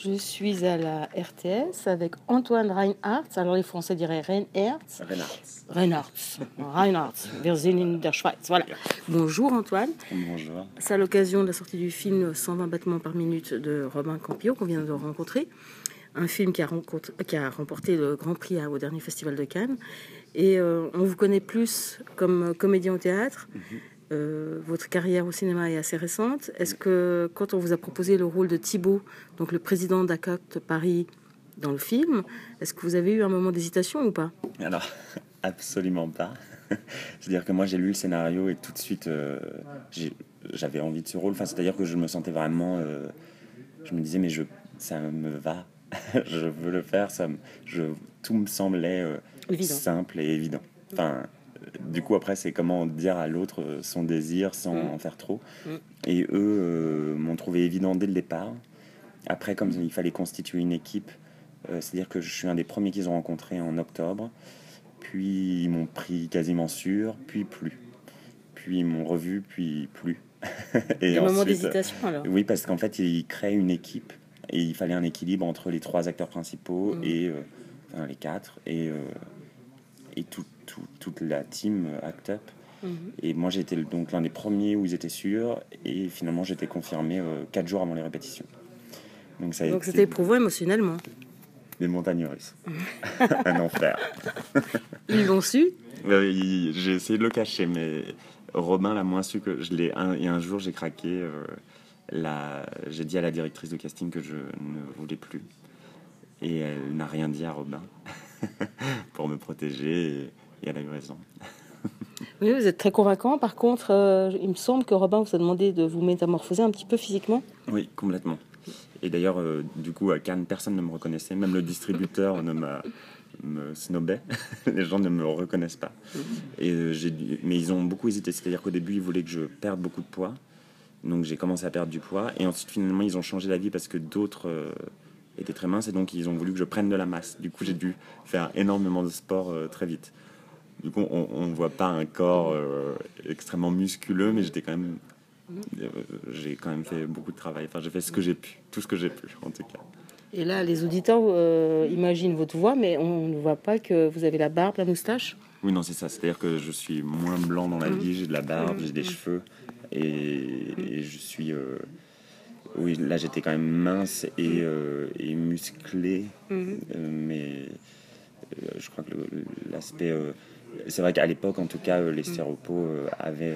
Je suis à la RTS avec Antoine Reinhardt. Alors les Français diraient Reinhardt. Wir sind in der Schweiz. Voilà. Bonjour Antoine. Bonjour. C'est à l'occasion de la sortie du film 120 battements par minute de Robin Campillo qu'on vient de rencontrer. Un film qui a remporté le Grand Prix au dernier Festival de Cannes. Et on vous connaît plus comme comédien au théâtre. Votre carrière au cinéma est assez récente. Est-ce que quand on vous a proposé le rôle de Thibaut, donc le président d'ACOT Paris dans le film, est-ce que vous avez eu un moment d'hésitation ou pas? Alors, absolument pas. C'est-à-dire que moi, j'ai lu le scénario et tout de suite, j'avais envie de ce rôle. Enfin, c'est-à-dire que je me sentais vraiment... je me disais, mais ça me va. Je veux le faire. Tout me semblait simple et évident. Enfin... Du coup, après, c'est comment dire à l'autre son désir sans en faire trop. Et eux m'ont trouvé évident dès le départ. Après, comme il fallait constituer une équipe, c'est-à-dire que je suis un des premiers qu'ils ont rencontré en octobre. Puis ils m'ont pris quasiment sûr, puis plus. Puis ils m'ont revu, puis plus. Et un moment d'hésitation alors? Oui, parce qu'en fait, ils créent une équipe. Et il fallait un équilibre entre les 3 acteurs principaux et les 4. Et toute la team Act Up. Et moi, j'étais donc l'un des premiers où ils étaient sûrs. Et finalement, j'étais confirmé 4 jours avant les répétitions. Donc c'était éprouvant émotionnellement. Des montagnes russes. Un enfer. Ils l'ont su? J'ai essayé de le cacher, mais Robin l'a moins su que je l'ai. Et un jour, j'ai craqué. J'ai dit à la directrice de casting que je ne voulais plus. Et elle n'a rien dit à Robin pour me protéger. Et elle a eu raison. Oui, vous êtes très convaincant. Par contre, il me semble que Robin vous a demandé de vous métamorphoser un petit peu physiquement. Oui, complètement. Et d'ailleurs, du coup, à Cannes, personne ne me reconnaissait. Même le distributeur me snobait. Les gens ne me reconnaissent pas. Mais ils ont beaucoup hésité. C'est-à-dire qu'au début, ils voulaient que je perde beaucoup de poids. Donc, j'ai commencé à perdre du poids. Et ensuite, finalement, ils ont changé d'avis parce que d'autres étaient très minces. Et donc, ils ont voulu que je prenne de la masse. Du coup, j'ai dû faire énormément de sport très vite. Du coup, on ne voit pas un corps extrêmement musculeux, mais j'ai quand même fait beaucoup de travail. Enfin, j'ai fait ce que j'ai pu, tout ce que j'ai pu, en tout cas. Et là, les auditeurs imaginent votre voix, mais on ne voit pas que vous avez la barbe, la moustache. Oui, non, c'est ça. C'est-à-dire que je suis moins blanc dans la vie. J'ai de la barbe, j'ai des cheveux. Et je suis... oui, là, j'étais quand même mince et musclé. Mais je crois que l'aspect... c'est vrai qu'à l'époque, en tout cas, les stéropos avaient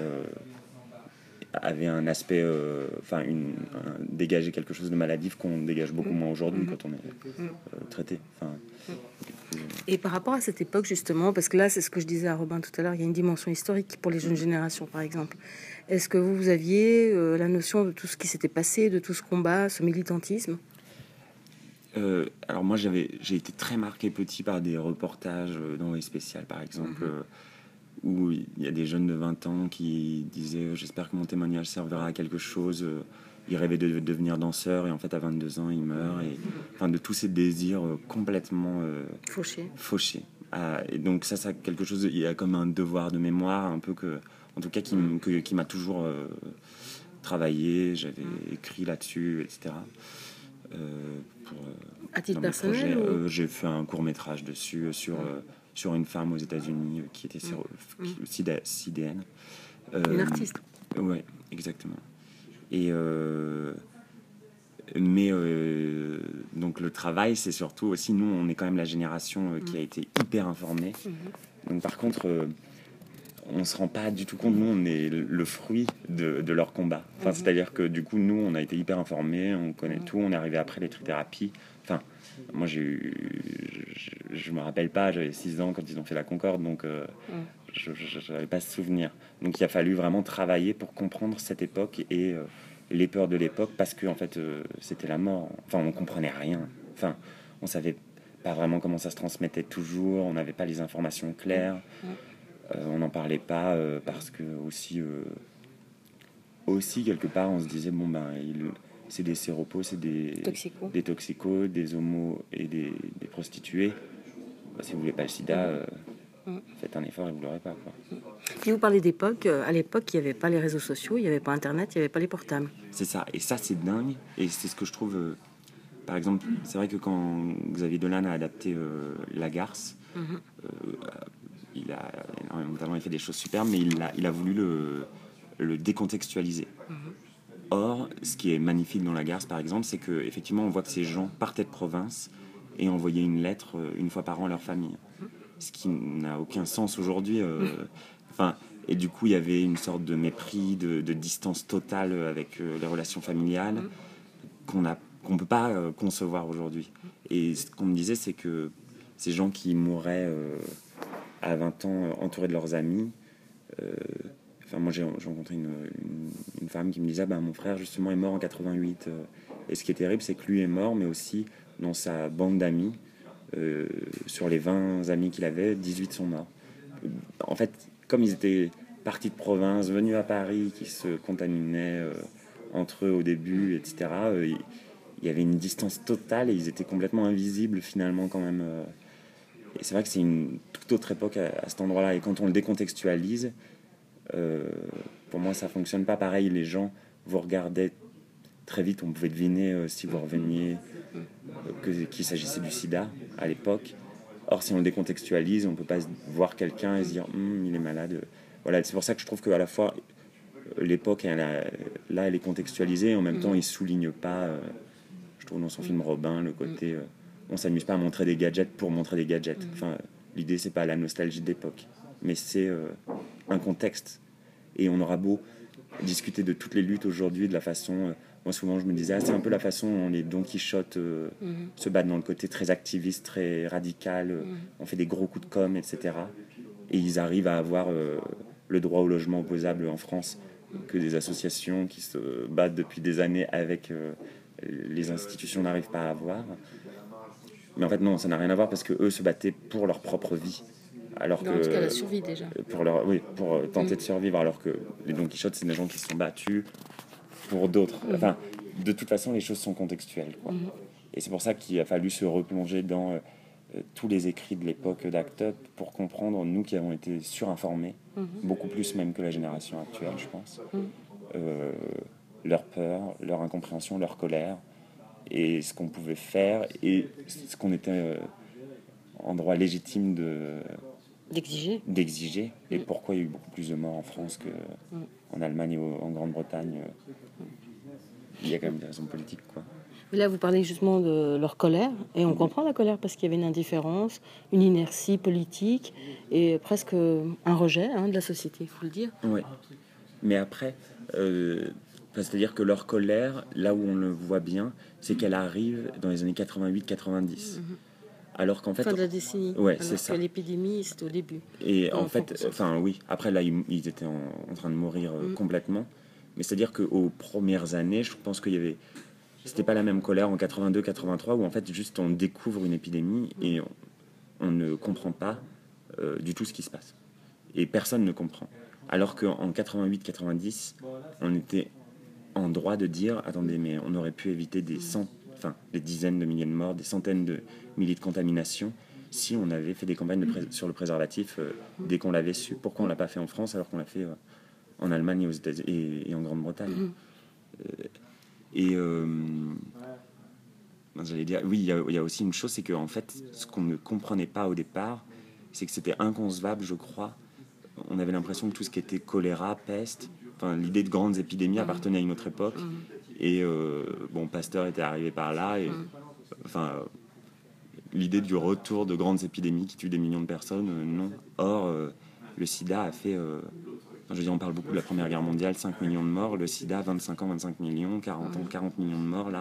un aspect, dégager quelque chose de maladif qu'on dégage beaucoup moins aujourd'hui quand on est traité. Et par rapport à cette époque, justement, parce que là, c'est ce que je disais à Robin tout à l'heure, il y a une dimension historique pour les jeunes générations, par exemple. Est-ce que vous aviez la notion de tout ce qui s'était passé, de tout ce combat, ce militantisme? Alors moi, j'ai été très marqué petit par des reportages dans les spéciales, par exemple, où il y a des jeunes de 20 ans qui disaient « J'espère que mon témoignage servira à quelque chose ». Ils rêvaient de devenir danseurs et en fait, à 22 ans, ils meurent. Et, de tous ces désirs complètement fauchés. Et donc ça quelque chose, il y a comme un devoir de mémoire, un peu en tout cas, qui m'a toujours travaillé. J'avais écrit là-dessus, etc. À titre personnel j'ai fait un court-métrage dessus sur une femme aux États-Unis qui était sidéenne. Une artiste. Oui, exactement. Donc le travail, c'est surtout aussi, nous, on est quand même la génération qui a été hyper informée. Donc par contre, on se rend pas du tout compte, nous, on est le fruit de leur combat. Enfin, c'est-à-dire que du coup, nous, on a été hyper informés, on connaît tout, on est arrivé après les trithérapies. Enfin, moi, je me rappelle pas, j'avais 6 ans quand ils ont fait la Concorde, donc je n'avais pas ce souvenir. Donc il a fallu vraiment travailler pour comprendre cette époque et les peurs de l'époque, parce que en fait, c'était la mort. Enfin, on comprenait rien. Enfin, on savait pas vraiment comment ça se transmettait toujours, on n'avait pas les informations claires. On n'en parlait pas parce que aussi quelque part on se disait c'est des séropos, c'est des toxicos, des homos et des prostituées. Si vous voulez pas le sida, faites un effort et vous l'aurez pas, quoi. Et vous parlez d'époque. À l'époque, il n'y avait pas les réseaux sociaux, il n'y avait pas Internet, il n'y avait pas les portables. C'est ça, et ça c'est dingue, et c'est ce que je trouve par exemple, c'est vrai que quand Xavier Dolan a adapté La Garce, il a notamment fait des choses superbes, mais il a voulu le décontextualiser. Or, ce qui est magnifique dans La Garce, par exemple, c'est qu'effectivement, on voit que ces gens partaient de province et envoyaient une lettre une fois par an à leur famille. Ce qui n'a aucun sens aujourd'hui. Et du coup, il y avait une sorte de mépris, de distance totale avec les relations familiales qu'on ne peut pas concevoir aujourd'hui. Et ce qu'on me disait, c'est que ces gens qui mouraient à 20 ans entourés de leurs amis, moi j'ai rencontré une femme qui me disait mon frère justement est mort en 88. Et ce qui est terrible, c'est que lui est mort, mais aussi dans sa bande d'amis, sur les 20 amis qu'il avait, 18 sont morts. En fait, comme ils étaient partis de province, venus à Paris, qui se contaminaient entre eux au début, etc., il y avait une distance totale et ils étaient complètement invisibles finalement quand même. Et c'est vrai que c'est une toute autre époque à cet endroit-là. Et quand on le décontextualise, pour moi ça fonctionne pas pareil. Les gens vous regardaient très vite, on pouvait deviner si vous reveniez qu'il s'agissait du sida à l'époque. Or, si on le décontextualise, on peut pas voir quelqu'un et se dire il est malade. Voilà, c'est pour ça que je trouve qu'à la fois l'époque elle est contextualisée, et en même temps il souligne pas. Je trouve dans son film Robin le côté on s'amuse pas à montrer des gadgets pour montrer des gadgets. Enfin, l'idée c'est pas la nostalgie de l'époque, mais c'est un contexte. Et on aura beau discuter de toutes les luttes aujourd'hui, de la façon moi souvent je me disais c'est un peu la façon dont les Don Quichotte se battent dans le côté très activiste, très radical, on fait des gros coups de com', etc. Et ils arrivent à avoir le droit au logement opposable en France, que des associations qui se battent depuis des années avec les institutions n'arrivent pas à avoir. Mais en fait non, ça n'a rien à voir, parce que eux se battaient pour leur propre vie. Alors en tout cas la survie déjà. Pour tenter de survivre, alors que les Don Quichotte, c'est des gens qui se sont battus pour d'autres. Enfin, de toute façon, les choses sont contextuelles, quoi. Et c'est pour ça qu'il a fallu se replonger dans tous les écrits de l'époque d'Act Up pour comprendre, nous qui avons été surinformés, beaucoup plus même que la génération actuelle, je pense, leur peur, leur incompréhension, leur colère, et ce qu'on pouvait faire, et ce qu'on était en droit légitime d'exiger, et pourquoi il y a eu beaucoup plus de morts en France qu'en Allemagne et en Grande-Bretagne. Il y a quand même des raisons politiques, quoi. Et là, vous parlez justement de leur colère, et on comprend la colère parce qu'il y avait une indifférence, une inertie politique, et presque un rejet de la société, il faut le dire. Oui, mais après, c'est-à-dire que leur colère, là où on le voit bien, c'est qu'elle arrive dans les années 88-90. Alors qu'en fait, fin de la décennie. Ouais, c'est ça. L'épidémie, c'était au début. Et en fait, oui. Après, là, ils étaient en train de mourir complètement. Mais c'est-à-dire qu'aux premières années, je pense qu'il y avait, c'était pas la même colère en 82-83 où en fait juste on découvre une épidémie et on ne comprend pas du tout ce qui se passe. Et personne ne comprend. Alors qu'en 88-90, on était en droit de dire attendez, mais on aurait pu éviter des dizaines de milliers de morts, des centaines de milliers de contaminations si on avait fait des campagnes sur le préservatif dès qu'on l'avait su. Pourquoi on l'a pas fait en France alors qu'on l'a fait en Allemagne et aux États-Unis et en Grande-Bretagne? J'allais dire, oui, il y a aussi une chose, c'est qu'en fait, ce qu'on ne comprenait pas au départ, c'est que c'était inconcevable, je crois. On avait l'impression que tout ce qui était choléra, peste, l'idée de grandes épidémies appartenait à une autre époque. Et Pasteur était arrivé par là, et l'idée du retour de grandes épidémies qui tuent des millions de personnes, non. Or, le sida a fait... on parle beaucoup de la Première Guerre mondiale, 5 millions de morts. Le sida, 25 ans, 25 millions, 40 ans, 40 millions de morts. Là,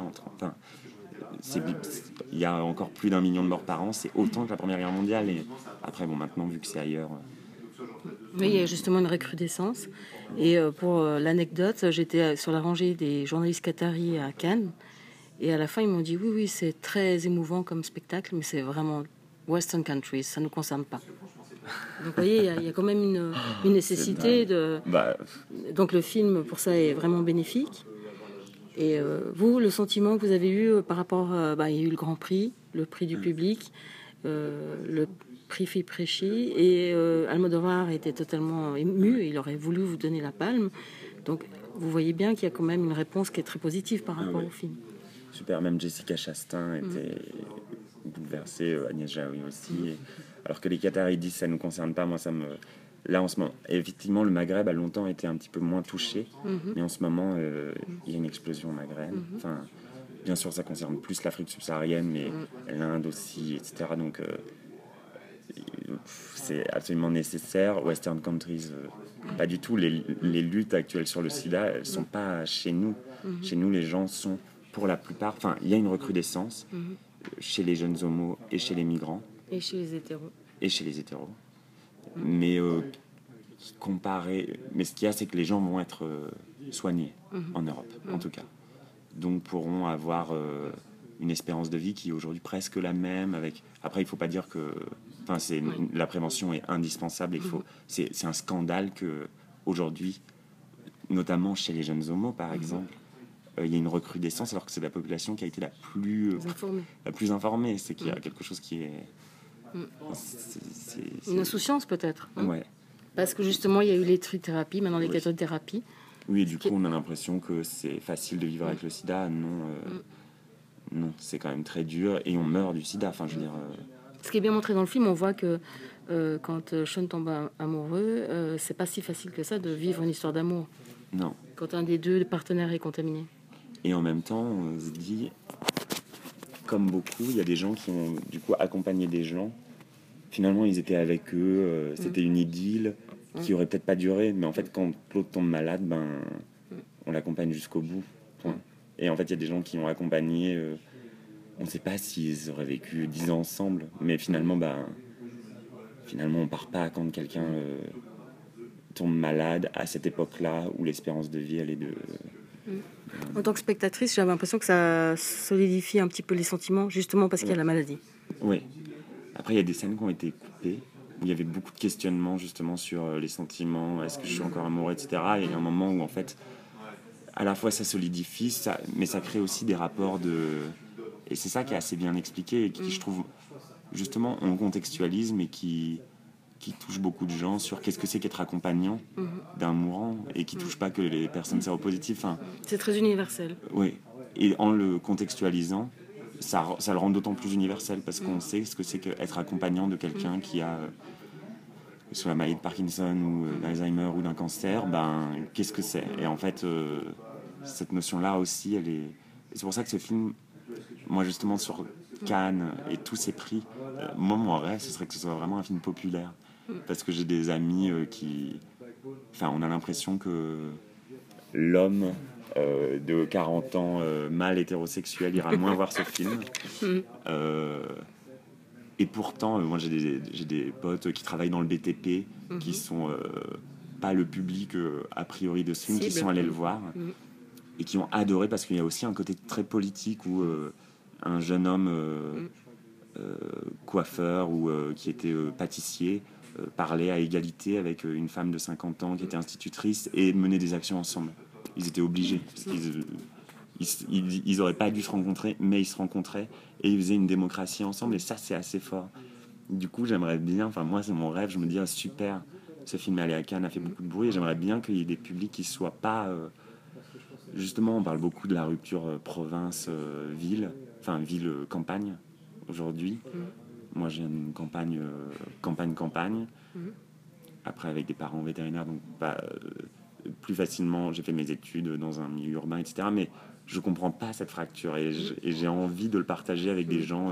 il y a encore plus d'1 million de morts par an. C'est autant que la Première Guerre mondiale. Et après, maintenant, vu que c'est ailleurs... Oui, il y a justement une recrudescence. Et pour l'anecdote, j'étais sur la rangée des journalistes qataris à Cannes. Et à la fin, ils m'ont dit oui, c'est très émouvant comme spectacle, mais c'est vraiment Western countries, ça ne nous concerne pas. Donc vous voyez, il y a quand même une nécessité de... Donc le film, pour ça, est vraiment bénéfique. Et vous, le sentiment que vous avez eu par rapport... il y a eu le Grand Prix, le prix du public, le prix Fipresci, et Almodovar était totalement ému, et il aurait voulu vous donner la palme. Donc vous voyez bien qu'il y a quand même une réponse qui est très positive par rapport au film. super. Même Jessica Chastain était bouleversée, Agnès Jaoui aussi. Alors que les Qataridis, ça ne nous concerne pas. Moi, ça me... Là, en ce moment, effectivement, le Maghreb a longtemps été un petit peu moins touché. Mais en ce moment, il y a une explosion au Maghreb. Enfin, bien sûr, ça concerne plus l'Afrique subsaharienne, mais l'Inde aussi, etc. Donc, c'est absolument nécessaire. Western countries, pas du tout. Les luttes actuelles sur le sida, elles ne sont pas chez nous. Chez nous, les gens sont, pour la plupart... Enfin, il y a une recrudescence chez les jeunes homos et chez les migrants. Et chez les hétéros. Et chez les hétéros. Mais comparé... Mais ce qu'il y a, c'est que les gens vont être soignés en Europe, en tout cas. Donc pourront avoir une espérance de vie qui est aujourd'hui presque la même. Avec... Après, il ne faut pas dire que... Enfin, la prévention est indispensable. C'est un scandale qu'aujourd'hui, notamment chez les jeunes homos, par exemple, il y a une recrudescence alors que c'est la population qui a été la plus informée. C'est qu'il y a quelque chose qui est... Une insouciance peut-être. Ouais. Parce que justement, il y a eu les trithérapies, maintenant les cathothérapies. Oui, et du coup, on a l'impression que c'est facile de vivre avec le sida. Non, c'est quand même très dur et on meurt du sida. Enfin, je veux dire... Ce qui est bien montré dans le film, on voit que quand Sean tombe amoureux, c'est pas si facile que ça de vivre une histoire d'amour. Non. Quand un des deux partenaires est contaminé. Et en même temps, on se dit, comme beaucoup, il y a des gens qui ont du coup accompagné des gens. Finalement, ils étaient avec eux, c'était une idylle qui aurait peut-être pas duré. Mais en fait, quand Claude tombe malade, on l'accompagne jusqu'au bout. Point. Et en fait, il y a des gens qui ont accompagné... on ne sait pas s'ils auraient vécu 10 ans ensemble, mais finalement, on part pas quand quelqu'un tombe malade à cette époque-là où l'espérance de vie, elle est de... En tant que spectatrice, j'avais l'impression que ça solidifie un petit peu les sentiments, justement parce qu'il y a la maladie. Oui. Après, il y a des scènes qui ont été coupées, où il y avait beaucoup de questionnements, justement, sur les sentiments, est-ce que je suis encore amoureux, etc. Et il y a un moment où, en fait, à la fois, ça solidifie, mais ça crée aussi des rapports de... Et c'est ça qui est assez bien expliqué et qui, je trouve, justement, on contextualise, mais qui touche beaucoup de gens sur qu'est-ce que c'est qu'être accompagnant d'un mourant et qui touche pas que les personnes séropositives. Enfin, c'est très universel. Oui, et en le contextualisant, ça le rend d'autant plus universel parce qu'on sait ce que c'est qu'être accompagnant de quelqu'un qui a soit la maladie de Parkinson ou d'Alzheimer ou d'un cancer, qu'est-ce que c'est? Et en fait, cette notion-là aussi, elle est... Et c'est pour ça que ce film... Moi, justement, sur Cannes et tous ces prix, moi, mon rêve, ce serait que ce soit vraiment un film populaire. Parce que j'ai des amis qui... Enfin, on a l'impression que l'homme de 40 ans, mâle hétérosexuel, ira moins voir ce film. Et pourtant, moi, j'ai des potes qui travaillent dans le BTP, qui sont pas le public, a priori, de ce film, qui sont allés le voir. Et qui ont adoré parce qu'il y a aussi un côté très politique où un jeune homme coiffeur ou qui était pâtissier parlait à égalité avec une femme de 50 ans qui était institutrice et menait des actions ensemble. Ils étaient obligés parce qu'ils n'auraient pas dû se rencontrer, mais ils se rencontraient et ils faisaient une démocratie ensemble et ça, c'est assez fort. Du coup, j'aimerais bien, enfin moi, c'est mon rêve, je me dis, super, ce film est allé à Cannes, a fait beaucoup de bruit et j'aimerais bien qu'il y ait des publics qui ne soient pas... Justement, on parle beaucoup de la rupture province-ville, enfin ville-campagne aujourd'hui. Moi, j'ai une campagne. Après, avec des parents vétérinaires, donc plus facilement, j'ai fait mes études dans un milieu urbain, etc. Mais je comprends pas cette fracture et j'ai envie de le partager avec des gens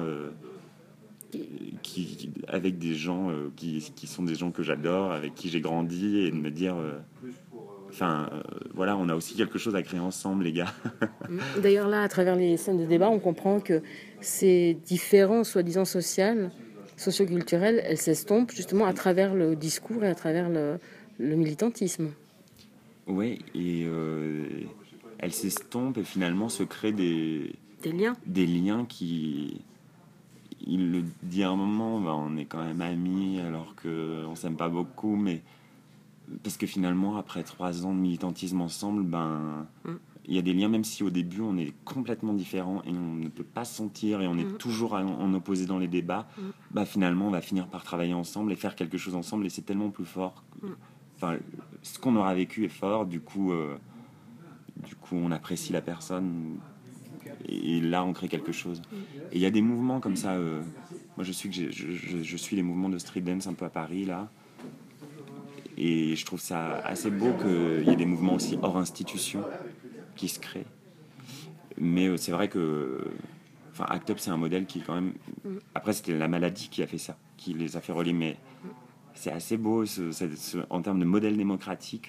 qui sont des gens que j'adore, avec qui j'ai grandi et de me dire... voilà, on a aussi quelque chose à créer ensemble, les gars. D'ailleurs, là, à travers les scènes de débat, on comprend que ces différences, soi-disant socioculturelles, elles s'estompent justement à travers le discours et à travers le militantisme. Oui, et elles s'estompent et finalement se créent des liens. Des liens qui... Il le dit à un moment, on est quand même amis alors qu'on ne s'aime pas beaucoup, mais... Parce que finalement, après 3 ans de militantisme ensemble, il y a des liens, même si au début on est complètement différents et on ne peut pas se sentir et on est toujours en opposé dans les débats, finalement on va finir par travailler ensemble et faire quelque chose ensemble et c'est tellement plus fort. Enfin, ce qu'on aura vécu est fort, du coup on apprécie la personne et là on crée quelque chose. Et il y a des mouvements comme ça. Moi je suis les mouvements de street dance un peu à Paris là. Et je trouve ça assez beau qu'il y ait des mouvements aussi hors institution qui se créent. Mais c'est vrai que Act Up, c'est un modèle qui quand même... Après, c'était la maladie qui a fait ça, qui les a fait relier. Mais c'est assez beau en termes de modèle démocratique.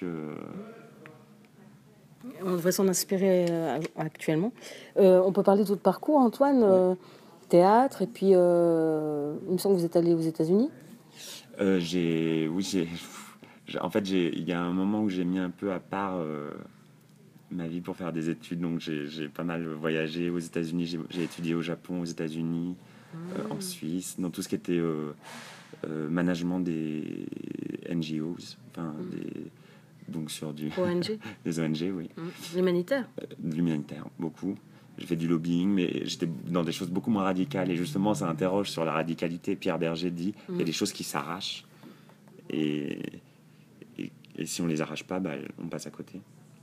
On devrait s'en inspirer actuellement. On peut parler de votre parcours, Antoine, théâtre, et puis il me semble que vous êtes allé aux États-Unis. En fait, il y a un moment où j'ai mis un peu à part ma vie pour faire des études, donc j'ai pas mal voyagé aux États-Unis, j'ai étudié au Japon, aux États-Unis, en Suisse, dans tout ce qui était management des NGOs, donc sur ONG. des ONG, oui. L'humanitaire. De l'humanitaire, beaucoup. J'ai fait du lobbying, mais j'étais dans des choses beaucoup moins radicales. Et justement, ça interroge sur la radicalité. Pierre Berger dit il y a des choses qui s'arrachent. Et si on les arrache pas, on passe à côté.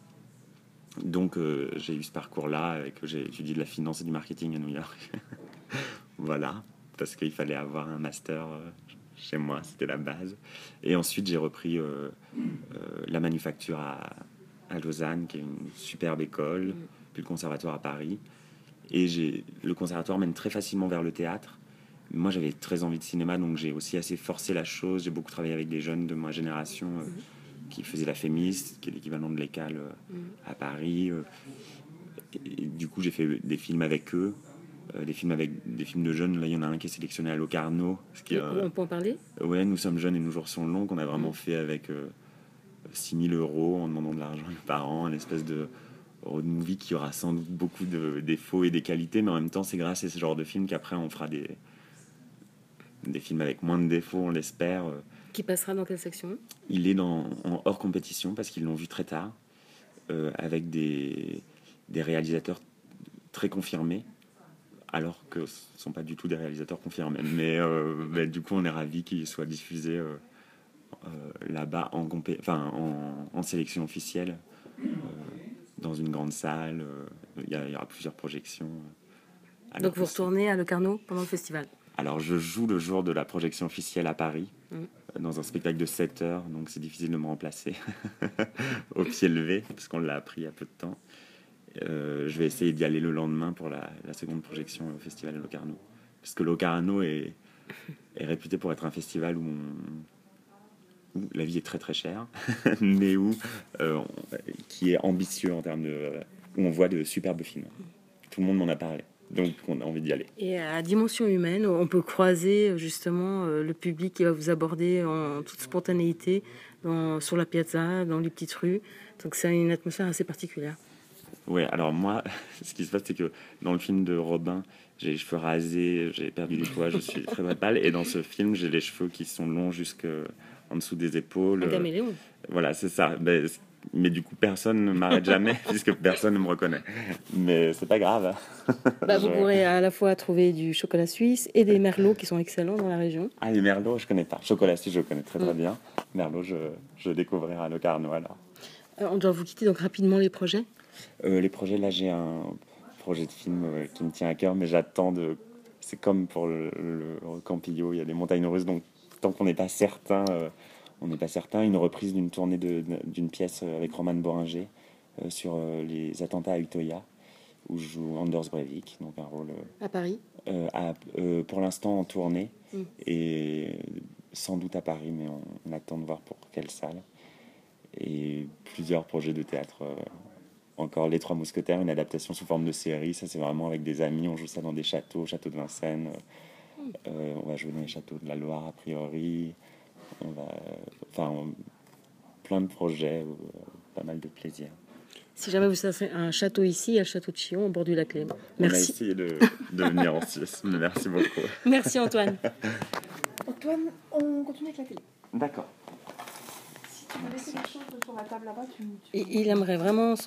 Donc, j'ai eu ce parcours-là. J'ai étudié de la finance et du marketing à New York. Voilà, parce qu'il fallait avoir un master chez moi, c'était la base. Et ensuite, j'ai repris la manufacture à Lausanne, qui est une superbe école, puis le conservatoire à Paris. Et le conservatoire mène très facilement vers le théâtre. Moi, j'avais très envie de cinéma, donc j'ai aussi assez forcé la chose. J'ai beaucoup travaillé avec des jeunes de ma génération qui faisaient la FEMIS, qui est l'équivalent de l'ECAL à Paris. Et du coup, j'ai fait des films avec eux, des films de jeunes. Là, il y en a un qui est sélectionné à Locarno. On peut en parler ? Ouais, Nous sommes jeunes et nos jours sont longs, qu'on a vraiment fait avec 6 000 € en demandant de l'argent aux parents, une espèce de road movie qui aura sans doute beaucoup de défauts et des qualités, mais en même temps, c'est grâce à ce genre de film qu'après, on fera des films avec moins de défauts, on l'espère. Qui passera dans quelle section ? Il est en hors compétition parce qu'ils l'ont vu très tard, avec des réalisateurs très confirmés, alors que ce ne sont pas du tout des réalisateurs confirmés. Mais du coup, on est ravis qu'il soit diffusé là-bas en sélection officielle, dans une grande salle. Il y aura plusieurs projections. Donc vous retournez à Locarno pendant le festival ? Alors je joue le jour de la projection officielle à Paris, dans un spectacle de 7 heures, donc c'est difficile de me remplacer au pied levé, parce qu'on l'a appris il y a peu de temps. Je vais essayer d'y aller le lendemain pour la seconde projection au festival de Locarno. Parce que Locarno est réputé pour être un festival où la vie est très très chère, mais qui est ambitieux en termes où on voit de superbes films. Tout le monde m'en a parlé. Donc, on a envie d'y aller. Et à dimension humaine, on peut croiser justement le public qui va vous aborder en toute spontanéité sur la piazza, dans les petites rues. Donc, c'est une atmosphère assez particulière. Ouais, alors moi, ce qui se passe, c'est que dans le film de Robin, j'ai les cheveux rasés, j'ai perdu du poids, je suis très très pâle. Et dans ce film, j'ai les cheveux qui sont longs jusqu'en dessous des épaules. Un caméléon. Voilà, c'est ça. Mais du coup, personne ne m'arrête jamais, puisque personne ne me reconnaît. Mais c'est pas grave. Vous pourrez à la fois trouver du chocolat suisse et des merlots qui sont excellents dans la région. Ah, les merlots, je connais pas. Chocolat suisse, je connais très très bien. Merlot, je découvrirai à Locarno alors. On doit vous quitter, donc rapidement les projets. Les projets, là, j'ai un projet de film qui me tient à cœur, mais j'attends de... C'est comme pour le Campillo, il y a des montagnes russes, donc tant qu'on n'est pas certain... On n'est pas certain. Une reprise d'une tournée d'une pièce avec Roman Boringer sur les attentats à Utøya, où je joue Anders Breivik, donc un rôle... À Paris pour l'instant en tournée, et sans doute à Paris, mais on attend de voir pour quelle salle. Et plusieurs projets de théâtre. Encore Les Trois Mousquetaires, une adaptation sous forme de série. Ça, c'est vraiment avec des amis. On joue ça dans des châteaux, château de Vincennes. On va jouer dans les châteaux de la Loire, a priori. Plein de projets, pas mal de plaisir. Si jamais vous avez un château ici, il y a le château de Chillon au bord du lac Léman. Merci. On a essayé de venir en Suisse. Merci beaucoup. Merci Antoine. Antoine, on continue avec la télé. D'accord. Si tu veux laisser quelque chose sur la table là-bas, Il aimerait vraiment